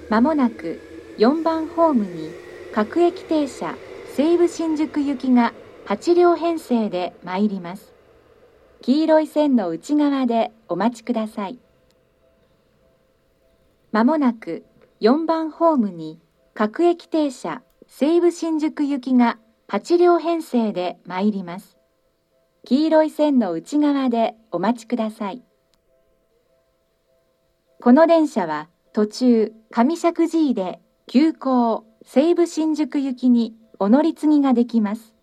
まもなく4番ホームに各駅停車西武新宿行きが8両編成で参ります。黄色い線の内側でお待ちください。まもなく4番ホームに各駅停車西武新宿行きが8両編成で参ります。黄色い線の内側でお待ちください。この電車は途中上石神井で急行西武新宿行きにお乗り継ぎができます。